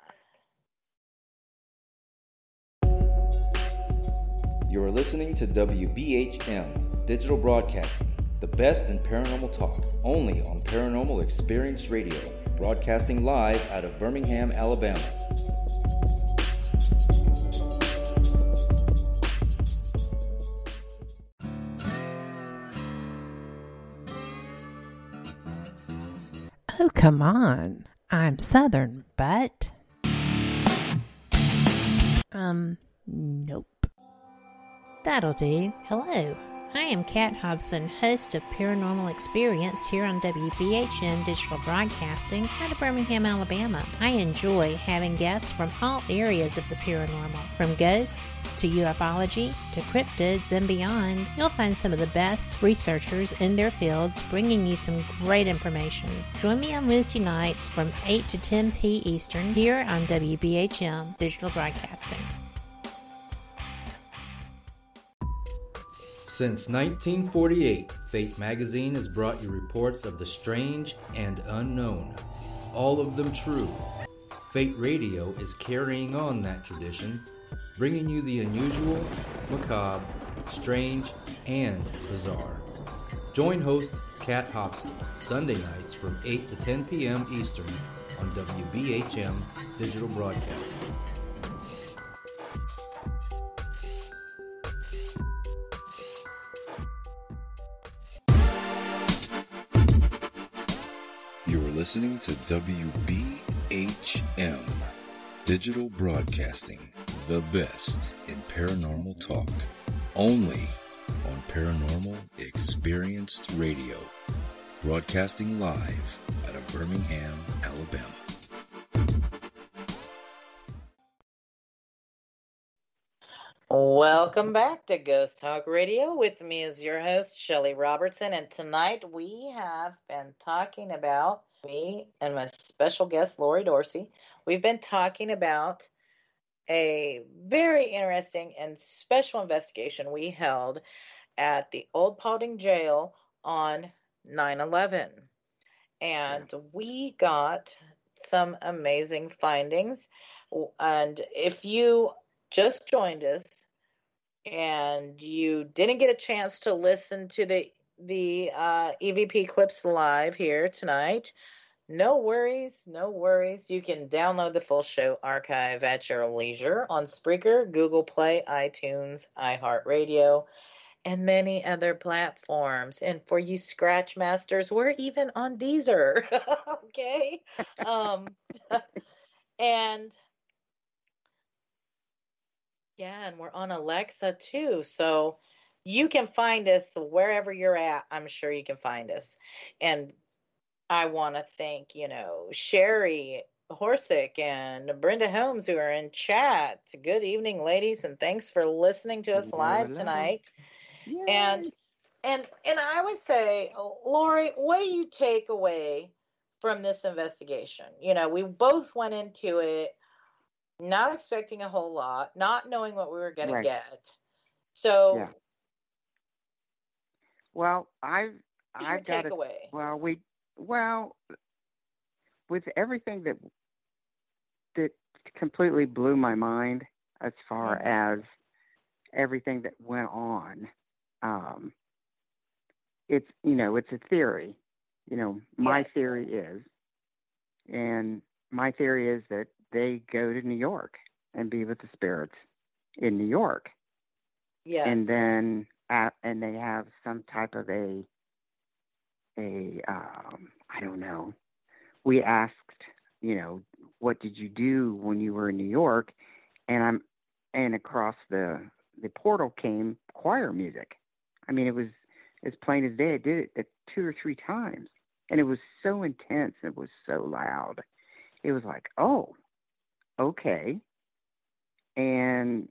You are listening to W B H M Digital Broadcasting, the best in paranormal talk, only on Paranormal Experience Radio, broadcasting live out of Birmingham, Alabama. Oh, come on. I'm Southern, but... Um, nope. That'll do. Hello. I am Kat Hobson, host of Paranormal Experience here on W B H M Digital Broadcasting out of Birmingham, Alabama. I enjoy having guests from all areas of the paranormal, from ghosts to ufology to cryptids and beyond. You'll find some of the best researchers in their fields bringing you some great information. Join me on Wednesday nights from eight to ten p.m. Eastern here on W B H M Digital Broadcasting. Since nineteen forty-eight, Fate magazine has brought you reports of the strange and unknown, all of them true. Fate Radio is carrying on that tradition, bringing you the unusual, macabre, strange, and bizarre. Join host Kat Hobson Sunday nights from eight to ten p.m. Eastern on W B H M Digital Broadcasting. Listening to W B H M Digital Broadcasting, the best in paranormal talk, only on Paranormal Experienced Radio, broadcasting live out of Birmingham, Alabama. Welcome back to Ghost Talk Radio. With me is your host, Shelley Robertson, and tonight we have been talking about, me and my special guest, Lori Dorsey, we've been talking about a very interesting and special investigation we held at the Old Paulding Jail on nine eleven. And yeah. we got some amazing findings. And if you just joined us and you didn't get a chance to listen to the the uh, E V P clips live here tonight, no worries, no worries. You can download the full show archive at your leisure on Spreaker, Google Play, iTunes, iHeartRadio, and many other platforms. And for you Scratch Masters, we're even on Deezer. Okay? um, and yeah, and we're on Alexa too. So you can find us wherever you're at. I'm sure you can find us. And I want to thank, you know, Sherry Horsick and Brenda Holmes who are in chat. Good evening, ladies, and thanks for listening to us hello, live hello. tonight. Yay. And and and I would say, Lori, what do you take away from this investigation? You know, we both went into it not expecting a whole lot, not knowing what we were going right. to get. So, yeah. well, I've I've got take away. Well, we well with everything that that completely blew my mind as far mm-hmm. as everything that went on. Um, it's, you know, it's a theory. You know, my yes. theory is, and my theory is that they go to New York and be with the spirits in New York. Yes. And then, uh, and they have some type of a, a, um, I don't know. We asked, you know, what did you do when you were in New York? And I'm, and across the, the portal came choir music. I mean, it was as plain as day. I did it two or three times, and it was so intense. It was so loud. It was like, oh, okay. And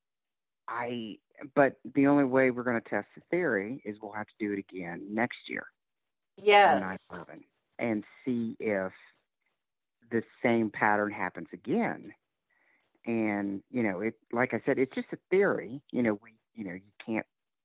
I, but the only way we're going to test the theory is we'll have to do it again next year. Yes. nine eleven, and see if the same pattern happens again. And, you know, it, like I said, it's just a theory. You know, we, you know, you can't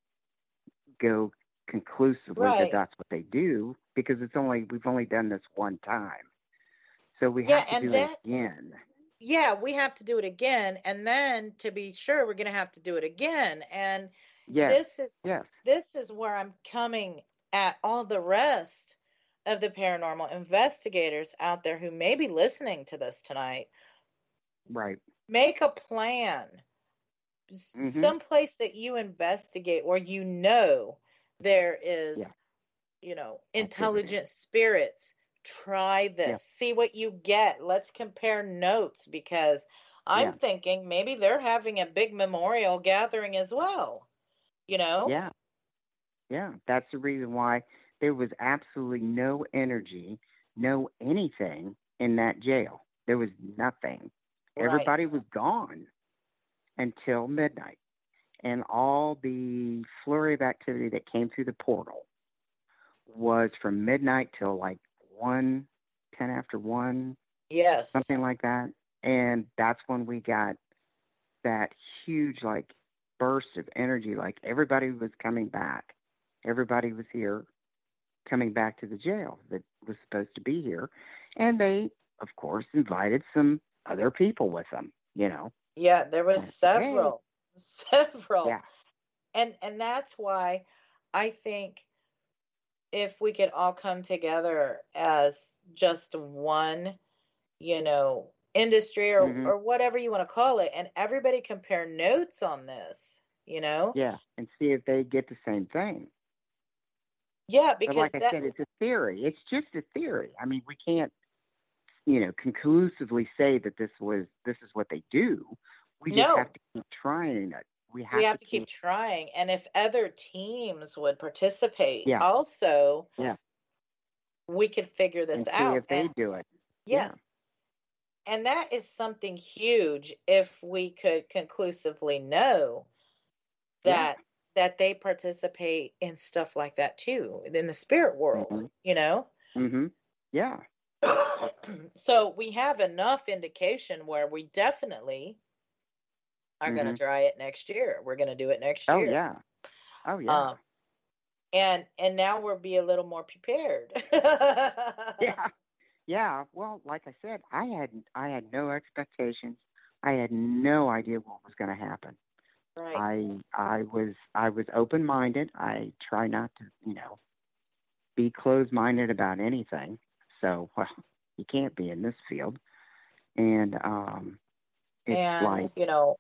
go conclusively right. that that's what they do because it's only, we've only done this one time. So we yeah, have to and do that, it again. Yeah, we have to do it again. And then to be sure, we're going to have to do it again. And yes. this is, yes. this is where I'm coming at all the rest of the paranormal investigators out there who may be listening to this tonight. Right. Make a plan. Mm-hmm. Someplace that you investigate where you know there is, yeah. you know, intelligent spirits. Try this. Yeah. See what you get. Let's compare notes because I'm yeah. thinking maybe they're having a big memorial gathering as well. You know? Yeah. Yeah. That's the reason why there was absolutely no energy, no anything in that jail. There was nothing. Right. Everybody was gone until midnight. And all the flurry of activity that came through the portal was from midnight till like one, ten after one. Yes. Something like that. And that's when we got that huge like burst of energy. Like everybody was coming back. Everybody was here coming back to the jail that was supposed to be here. And they, of course, invited some other people with them, you know. Yeah, there was and, several, hey. several. Yeah. And, and that's why I think if we could all come together as just one, you know, industry or, mm-hmm. or whatever you want to call it, and everybody compare notes on this, you know? Yeah, and see if they get the same thing. Yeah, because but like that... I said, it's a theory. It's just a theory. I mean, we can't, you know, conclusively say that this was this is what they do. We just no. have to keep trying it. We have, we have to, to keep, keep trying. And if other teams would participate yeah. also, yeah. we could figure this and see out. if they and, do it. Yes. Yeah. And that is something huge if we could conclusively know that yeah. that they participate in stuff like that too, in the spirit world, mm-hmm. you know? Mm-hmm. Yeah. So we have enough indication where we definitely are mm-hmm. going to try it next year. We're going to do it next year. Oh, yeah. Oh, yeah. Um, and and now we'll be a little more prepared. Yeah. Yeah. Well, like I said, I had I had no expectations. I had no idea what was going to happen. Right. I I was I was open minded. I try not to, you know, be closed minded about anything. So, well, you can't be in this field. And um, it's and like, you know,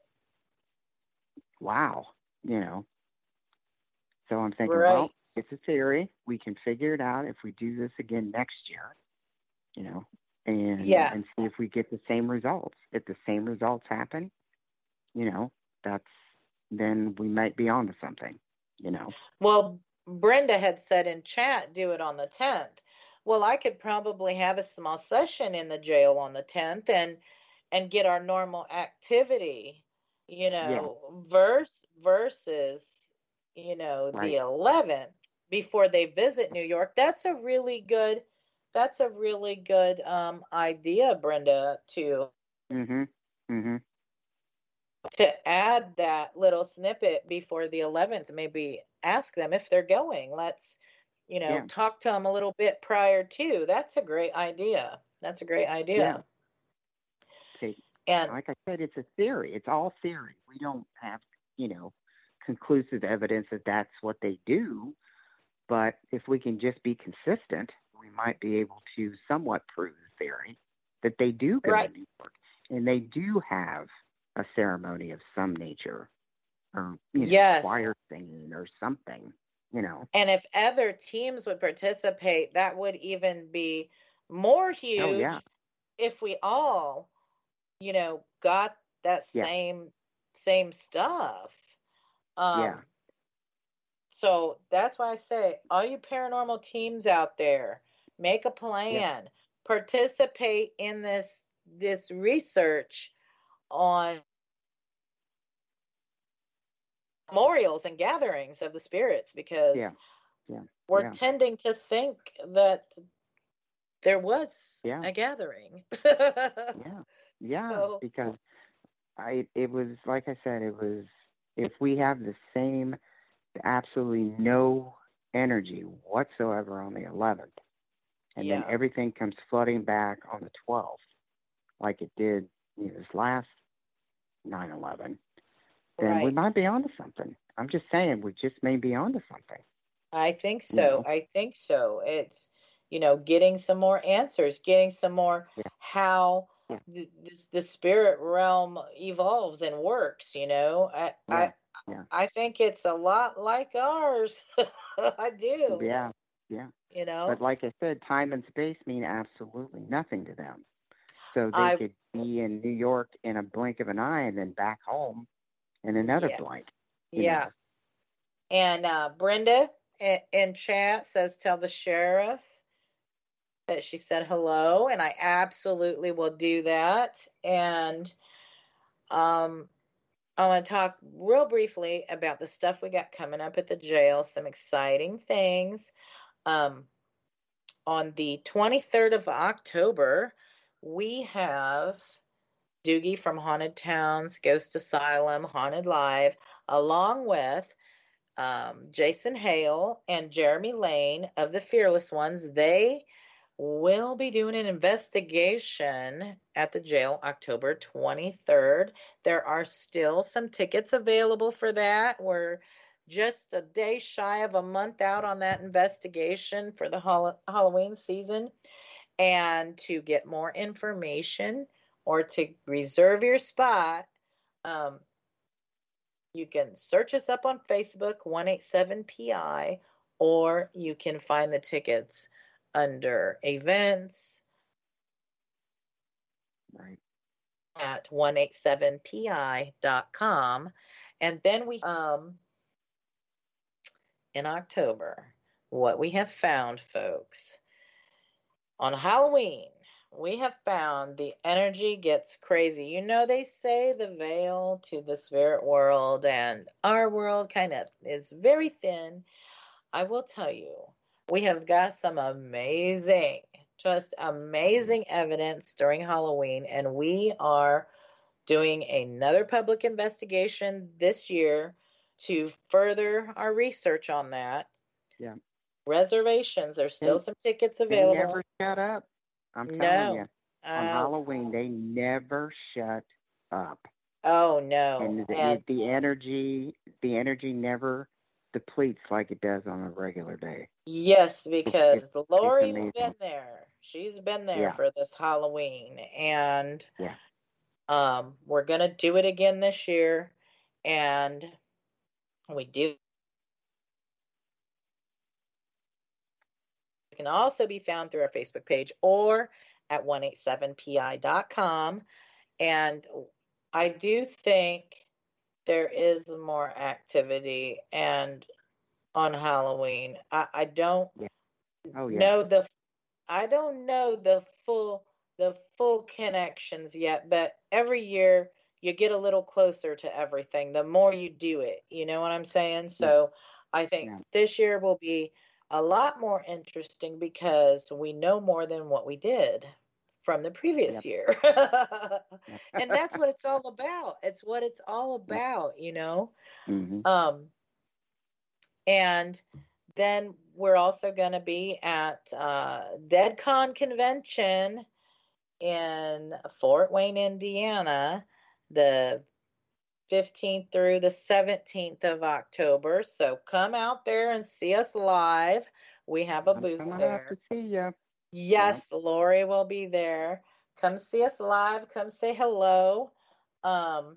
wow, you know. So I'm thinking, right. well, it's a theory. We can figure it out if we do this again next year, you know, and Yeah. and see if we get the same results. If the same results happen, you know, that's then we might be onto something, you know. Well, Brenda had said in chat, do it on the tenth. Well, I could probably have a small session in the jail on the tenth and and get our normal activity, you know, Yeah. verse versus, you know, Right. the eleventh before they visit New York. That's a really good that's a really good um idea, Brenda, to Mhm. Mhm. to add that little snippet before the eleventh. Maybe ask them if they're going. Let's, you know, Yeah. talk to them a little bit prior to. That's a great idea. That's a great Yeah. idea. See, And like I said, it's a theory. It's all theory. We don't have, you know, conclusive evidence that that's what they do. But if we can just be consistent, we might be able to somewhat prove the theory that they do go right. to New York and they do have a ceremony of some nature, or you know, Yes. choir singing or something, you know. And if other teams would participate, that would even be more huge. Oh yeah. If we all, you know, got that Yeah. same same stuff. Um Yeah. So that's why I say, all you paranormal teams out there, make a Yeah. plan, participate in this this research on memorials and gatherings of the spirits, because Yeah. Yeah. we're Yeah. tending to think that there was Yeah. a gathering. Yeah. Yeah. So Because I, it was like I said, it was if we have the same, absolutely no energy whatsoever on the eleventh, and then yeah, everything comes flooding back on the twelfth, like it did, you know, this last nine eleven, then we right. might be onto something. I'm just saying, we just may be onto something. I think You so. know? I think so. It's, you know, getting some more answers, getting some more Yeah. how Yeah. the, the, the spirit realm evolves and works, you know. I Yeah. I Yeah. I think it's a lot like ours. I do. Yeah. Yeah. You know. But like I said, time and space mean absolutely nothing to them. So they I could be in New York in a blink of an eye and then back home in another yeah. blink. You Yeah. know. And uh, Brenda in, in chat says, tell the sheriff that she said hello, and I absolutely will do that. And um, I want to talk real briefly about the stuff we got coming up at the jail, some exciting things. Um, on the twenty-third of October, we have Doogie from Haunted Towns, Ghost Asylum, Haunted Live, along with um, Jason Hale and Jeremy Lane of the Fearless Ones. They will be doing an investigation at the jail October twenty-third. There are still some tickets available for that. We're just a day shy of a month out on that investigation for the Hall- Halloween season. And to get more information or to reserve your spot, um, you can search us up on Facebook, one eighty-seven P I, or you can find the tickets under events Right. at one eighty-seven P I dot com. And then we, um, in October, what we have found, folks, on Halloween, we have found the energy gets crazy. You know, they say the veil to the spirit world and our world kind of is very thin. I will tell you, we have got some amazing, just amazing evidence during Halloween, and we are doing another public investigation this year to further our research on that. Yeah. Reservations. There's still They- some tickets They available. never shut up. I'm telling No. you. On Uh, Halloween, they never shut up. oh no. And the, And the energy, the energy never depletes like it does on a regular day. yes, because it's Lori's amazing. been there. She's been there Yeah. for this Halloween, and Yeah. um, we're gonna do it again this year, and we do. It can also be found through our Facebook page or at one eight seven P I dot com. And I do think there is more activity and on Halloween. I, I don't Yeah. Oh, yeah. know the I don't know the full the full connections yet, but every year you get a little closer to everything the more you do it. You know what I'm saying? So I think Yeah. this year will be a lot more interesting because we know more than what we did from the previous Yep. year. And that's what it's all about. It's what it's all about, you know? hmm Um, and then we're also going to be at uh, DeadCon Convention in Fort Wayne, Indiana, the fifteenth through the seventeenth of October. So come out there and see us live. We have a I'm booth coming there. out to see you. Yes, Lori will be there. Come see us live. Come say hello. Um,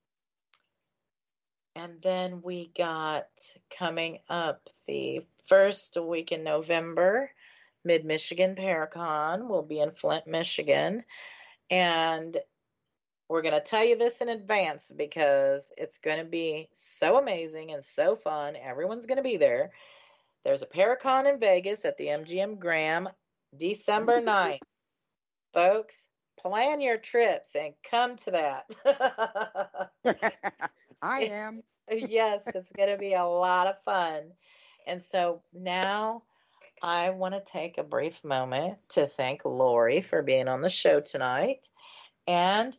and then we got coming up the first week in November, Mid-Michigan Paracon will be in Flint, Michigan. And we're going to tell you this in advance because it's going to be so amazing and so fun. Everyone's going to be there. There's a Paracon in Vegas at the M G M Grand, December ninth. Folks, plan your trips and come to that. I am. Yes, it's going to be a lot of fun. And so now I want to take a brief moment to thank Lori for being on the show tonight and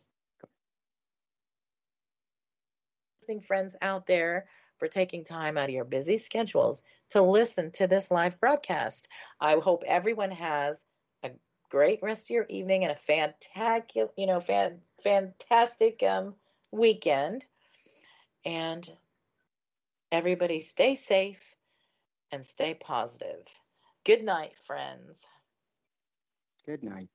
listening friends out there for taking time out of your busy schedules to listen to this live broadcast. I hope everyone has a great rest of your evening and a fantastic, you know, fan, fantastic um, weekend. And everybody stay safe and stay positive. Good night, friends. Good night.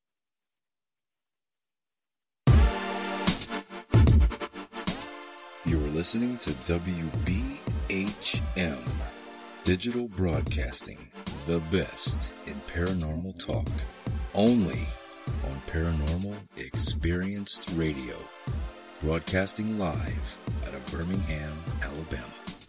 You're listening to W B H M, Digital Broadcasting, the best in paranormal talk, only on Paranormal Experienced Radio, broadcasting live out of Birmingham, Alabama.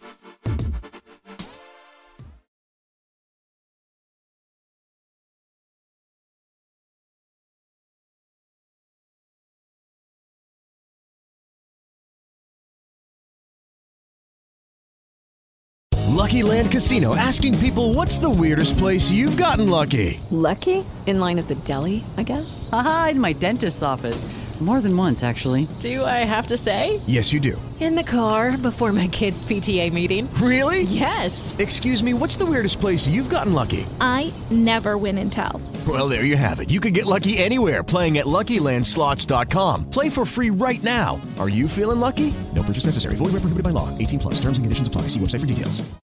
Lucky Land Casino, asking people, what's the weirdest place you've gotten lucky? Lucky? In line at the deli, I guess? Aha, in my dentist's office. More than once, actually. Do I have to say? Yes, you do. In the car before my kids' P T A meeting. Really? Yes. Excuse me, what's the weirdest place you've gotten lucky? I never win and tell. Well, there you have it. You can get lucky anywhere, playing at Lucky Land Slots dot com. Play for free right now. Are you feeling lucky? No purchase necessary. Void where prohibited by law. eighteen plus. Terms and conditions apply. See website for details.